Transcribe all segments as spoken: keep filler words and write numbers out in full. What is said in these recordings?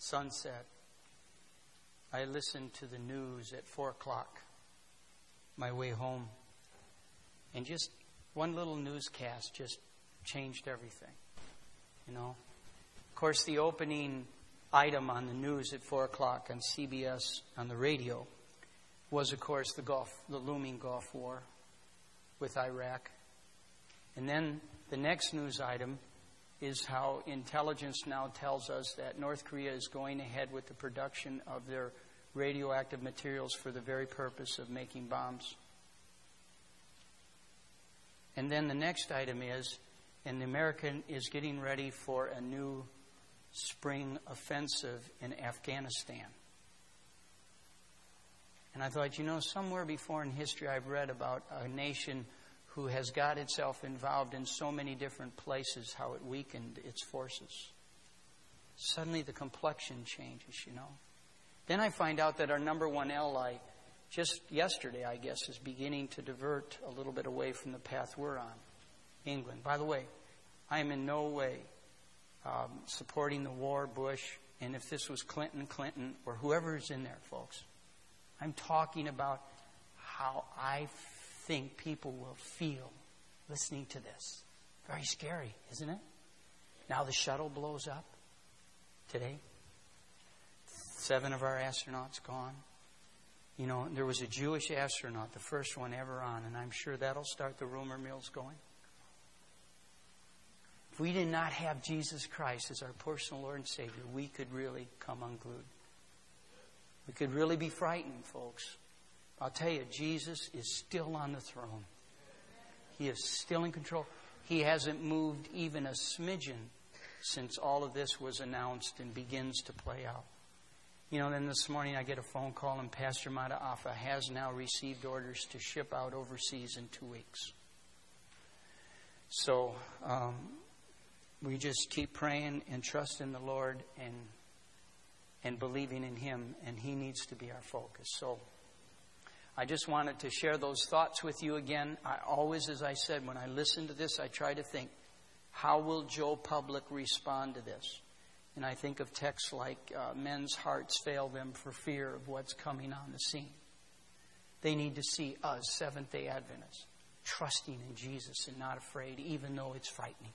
sunset, I listened to the news at four o'clock, my way home. And just one little newscast just changed everything, you know. Of course, the opening item on the news at four o'clock on C B S on the radio was, of course, the Gulf, the looming Gulf War with Iraq. And then the next news item is how intelligence now tells us that North Korea is going ahead with the production of their radioactive materials for the very purpose of making bombs. And then the next item is, and the American is getting ready for a new spring offensive in Afghanistan. And I thought, you know, somewhere before in history I've read about a nation who has got itself involved in so many different places, how it weakened its forces. Suddenly the complexion changes, you know. Then I find out that our number one ally, just yesterday, I guess, is beginning to divert a little bit away from the path we're on, England. By the way, I am in no way um, supporting the war, Bush, and if this was Clinton, Clinton, or whoever is in there, folks, I'm talking about how I think people will feel listening to this. Very scary, isn't it? Now the shuttle blows up today. Seven of our astronauts gone. You know, there was a Jewish astronaut, the first one ever on, and I'm sure that'll start the rumor mills going. If we did not have Jesus Christ as our personal Lord and Savior, we could really come unglued. We could really be frightened, folks. I'll tell you, Jesus is still on the throne. He is still in control. He hasn't moved even a smidgen since all of this was announced and begins to play out. You know, then this morning I get a phone call and Pastor Mataafa has now received orders to ship out overseas in two weeks. So um, we just keep praying and trusting the Lord and and believing in Him, and He needs to be our focus. So I just wanted to share those thoughts with you again. I always, as I said, when I listen to this, I try to think, how will Joe Public respond to this? And I think of texts like, uh, men's hearts fail them for fear of what's coming on the scene. They need to see us, Seventh-day Adventists, trusting in Jesus and not afraid, even though it's frightening.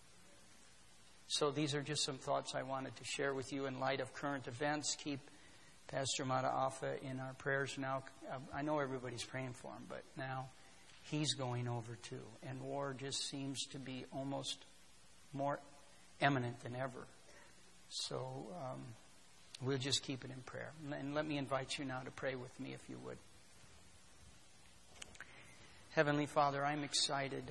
So these are just some thoughts I wanted to share with you in light of current events. Keep Pastor Mataafa in our prayers now. I know everybody's praying for him, but now he's going over too. And war just seems to be almost more imminent than ever. So um, we'll just keep it in prayer. And let me invite you now to pray with me, if you would. Heavenly Father, I'm excited.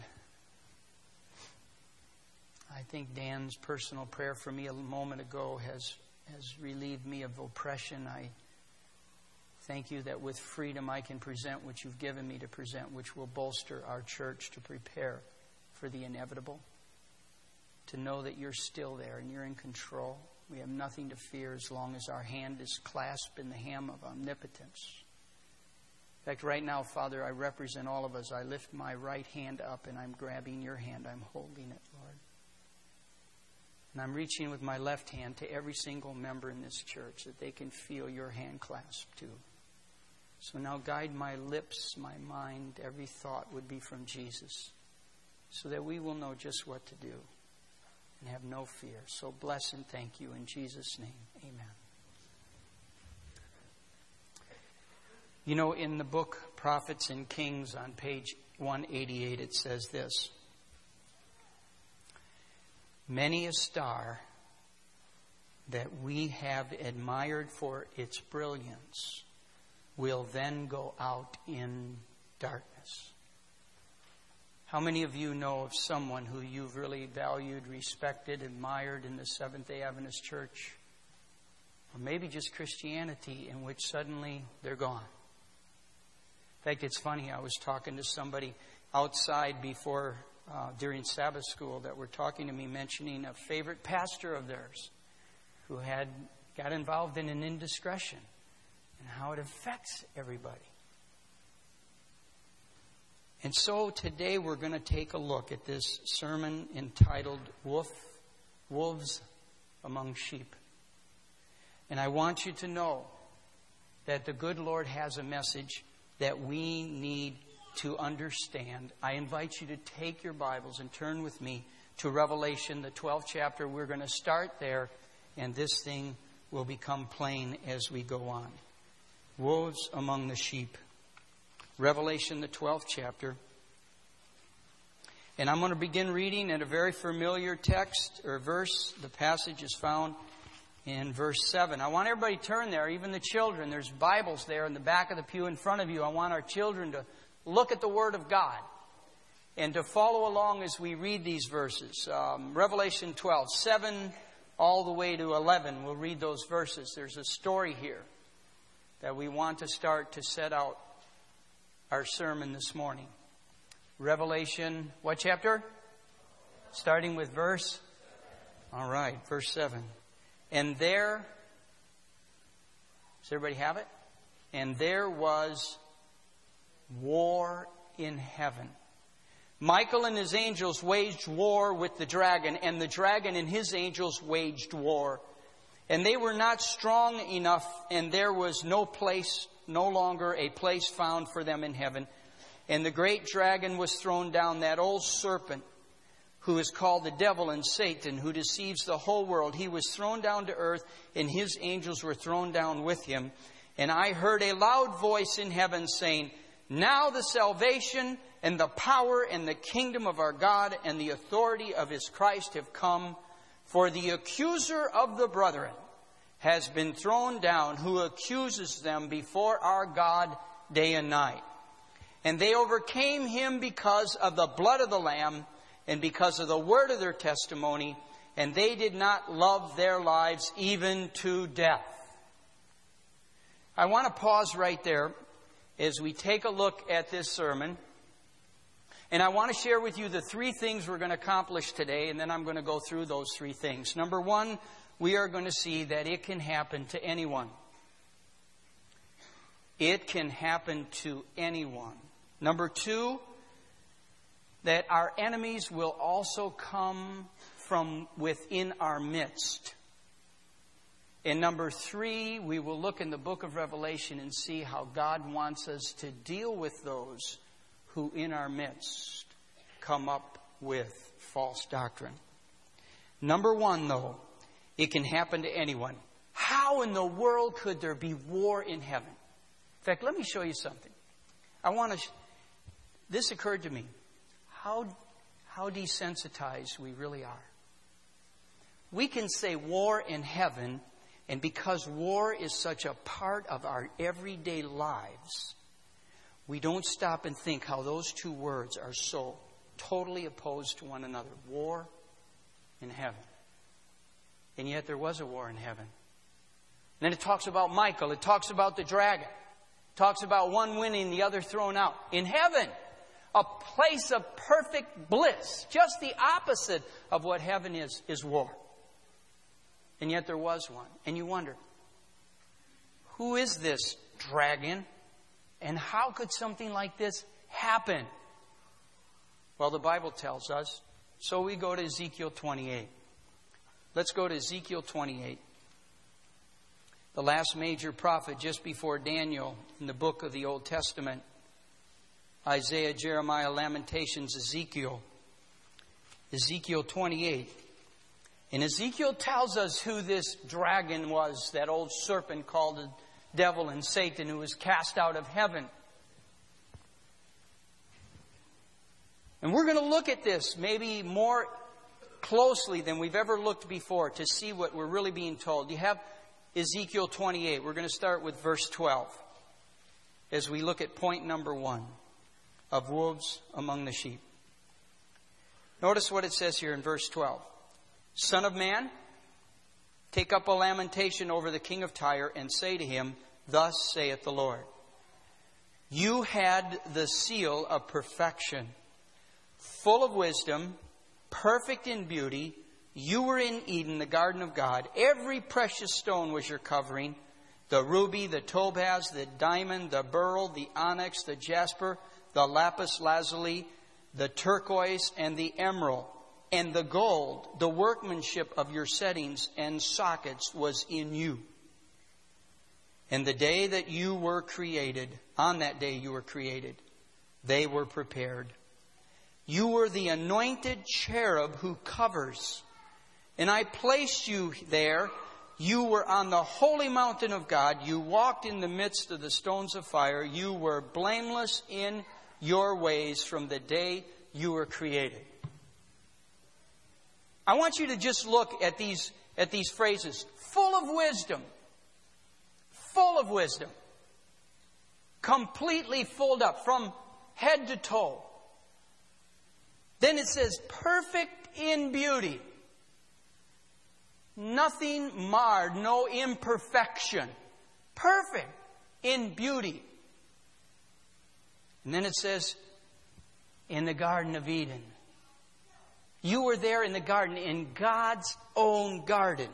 I think Dan's personal prayer for me a moment ago has, has relieved me of oppression. I thank you that with freedom I can present what you've given me to present, which will bolster our church to prepare for the inevitable. To know that you're still there and you're in control. We have nothing to fear as long as our hand is clasped in the hand of omnipotence. In fact, right now, Father, I represent all of us. I lift my right hand up and I'm grabbing your hand. I'm holding it, Lord. And I'm reaching with my left hand to every single member in this church that they can feel your hand clasped too. So now guide my lips, my mind, every thought would be from Jesus, so that we will know just what to do and have no fear. So bless and thank you in Jesus' name. Amen. You know, in the book Prophets and Kings on page one eighty-eight, it says this. Many a star that we have admired for its brilliance will then go out in darkness. How many of you know of someone who you've really valued, respected, admired in the Seventh-day Adventist Church? Or maybe just Christianity, in which suddenly they're gone. In fact, it's funny, I was talking to somebody outside before, uh, during Sabbath school, that were talking to me, mentioning a favorite pastor of theirs who had got involved in an indiscretion and how it affects everybody. And so today we're going to take a look at this sermon entitled Wolf, Wolves Among Sheep. And I want you to know that the good Lord has a message that we need to understand. I invite you to take your Bibles and turn with me to Revelation, the twelfth chapter. We're going to start there, and this thing will become plain as we go on. Wolves among the sheep. Revelation, the twelfth chapter. And I'm going to begin reading in a very familiar text or verse. The passage is found in verse seven. I want everybody to turn there, even the children. There's Bibles there in the back of the pew in front of you. I want our children to look at the Word of God and to follow along as we read these verses. Um, Revelation twelve, seven all the way to eleven. We'll read those verses. There's a story here that we want to start to set out our sermon this morning. Revelation, what chapter? Starting with verse? All right, verse seven. And there, does everybody have it? And there was war in heaven. Michael and his angels waged war with the dragon, and the dragon and his angels waged war. And they were not strong enough, and there was no place, no longer a place found for them in heaven. And the great dragon was thrown down, that old serpent who is called the devil and Satan, who deceives the whole world. He was thrown down to earth, and his angels were thrown down with him. And I heard a loud voice in heaven saying, now the salvation and the power and the kingdom of our God and the authority of his Christ have come. For the accuser of the brethren has been thrown down, who accuses them before our God day and night. And they overcame him because of the blood of the Lamb and because of the word of their testimony, and they did not love their lives even to death. I want to pause right there as we take a look at this sermon. And I want to share with you the three things we're going to accomplish today, and then I'm going to go through those three things. Number one, we are going to see that it can happen to anyone. It can happen to anyone. Number two, that our enemies will also come from within our midst. And number three, we will look in the book of Revelation and see how God wants us to deal with those who in our midst come up with false doctrine. Number one, though, it can happen to anyone. How in the world could there be war in heaven? In fact, let me show you something. I want to... Sh- this occurred to me. How, how desensitized we really are. We can say war in heaven, and because war is such a part of our everyday lives, we don't stop and think how those two words are so totally opposed to one another. War in heaven. And yet there was a war in heaven. And then it talks about Michael. It talks about the dragon. It talks about one winning, the other thrown out. In heaven, a place of perfect bliss. Just the opposite of what heaven is, is war. And yet there was one. And you wonder, who is this dragon? And how could something like this happen? Well, the Bible tells us. So we go to Ezekiel twenty-eight. Let's go to Ezekiel twenty-eight. The last major prophet just before Daniel in the book of the Old Testament. Isaiah, Jeremiah, Lamentations, Ezekiel. Ezekiel twenty-eight. And Ezekiel tells us who this dragon was, that old serpent called the devil and Satan, who was cast out of heaven. And we're going to look at this maybe more closely than we've ever looked before to see what we're really being told. You have Ezekiel twenty-eight. We're going to start with verse twelve as we look at point number one of wolves among the sheep. Notice what it says here in verse twelve. Son of man, take up a lamentation over the king of Tyre and say to him, thus saith the Lord, you had the seal of perfection, full of wisdom, perfect in beauty. You were in Eden, the garden of God. Every precious stone was your covering, the ruby, the topaz, the diamond, the beryl, the onyx, the jasper, the lapis lazuli, the turquoise, and the emerald. And the gold, the workmanship of your settings and sockets was in you. And the day that you were created, on that day you were created, they were prepared. You were the anointed cherub who covers. And I placed you there. You were on the holy mountain of God. You walked in the midst of the stones of fire. You were blameless in your ways from the day you were created. I want you to just look at these, at these phrases. Full of wisdom. Full of wisdom. Completely filled up from head to toe. Then it says, perfect in beauty. Nothing marred, no imperfection. Perfect in beauty. And then it says, in the Garden of Eden. You were there in the garden, in God's own garden.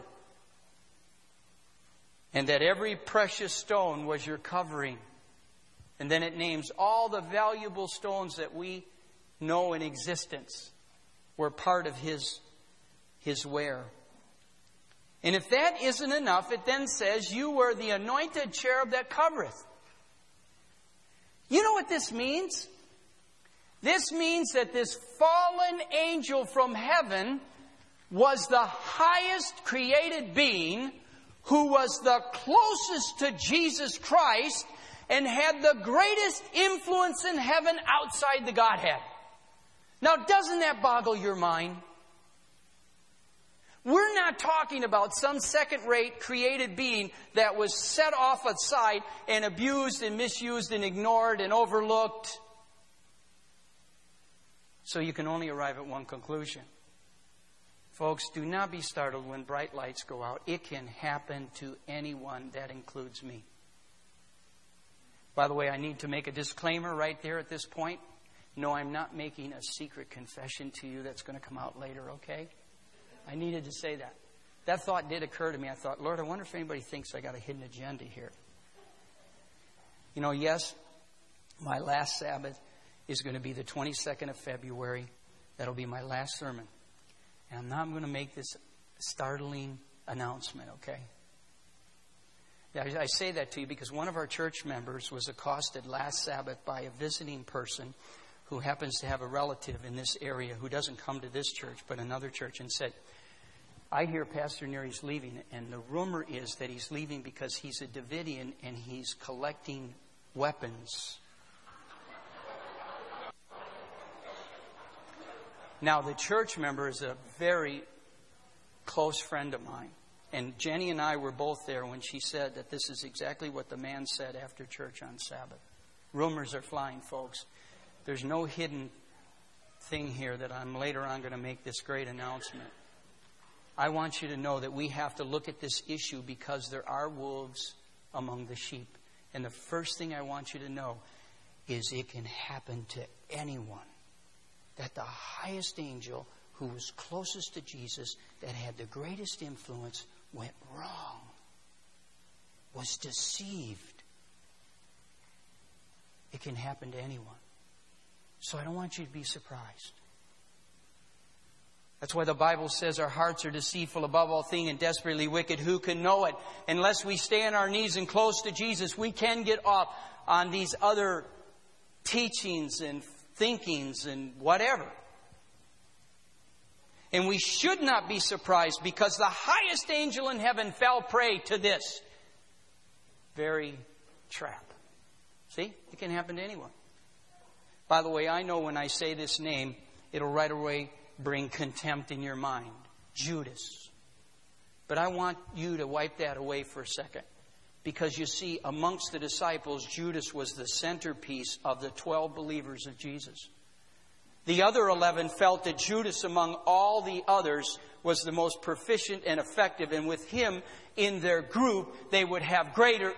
And that every precious stone was your covering. And then it names all the valuable stones that we know in existence were part of His, His wear. And if that isn't enough, it then says, you were the anointed cherub that covereth. You know what this means? This means that this fallen angel from heaven was the highest created being who was the closest to Jesus Christ and had the greatest influence in heaven outside the Godhead. Now, doesn't that boggle your mind? We're not talking about some second-rate created being that was set off aside and abused and misused and ignored and overlooked. So you can only arrive at one conclusion. Folks, do not be startled when bright lights go out. It can happen to anyone. That includes me. By the way, I need to make a disclaimer right there at this point. No, I'm not making a secret confession to you that's going to come out later, okay? I needed to say that. That thought did occur to me. I thought, Lord, I wonder if anybody thinks I got a hidden agenda here. You know, yes, my last Sabbath is going to be the twenty-second of February. That'll be my last sermon. And now I'm going to make this startling announcement, okay? I say that to you because one of our church members was accosted last Sabbath by a visiting person who happens to have a relative in this area who doesn't come to this church but another church, and said, I hear Pastor Neary's leaving, and the rumor is that he's leaving because he's a Davidian and he's collecting weapons. Now, the church member is a very close friend of mine. And Jenny and I were both there when she said that this is exactly what the man said after church on Sabbath. Rumors are flying, folks. There's no hidden thing here that I'm later on going to make this great announcement. I want you to know that we have to look at this issue because there are wolves among the sheep. And the first thing I want you to know is it can happen to anyone. That the highest angel who was closest to Jesus, that had the greatest influence, went wrong, was deceived. It can happen to anyone. So I don't want you to be surprised. That's why the Bible says our hearts are deceitful above all things and desperately wicked. Who can know it? Unless we stay on our knees and close to Jesus, we can get off on these other teachings and thinkings and whatever. And we should not be surprised because the highest angel in heaven fell prey to this very trap. See? It can happen to anyone. By the way, I know when I say this name, it'll right away bring contempt in your mind. Judas. But I want you to wipe that away for a second. Because you see, amongst the disciples, Judas was the centerpiece of the twelve believers of Jesus. The other eleven felt that Judas, among all the others, was the most proficient and effective. And with him in their group, they would have greater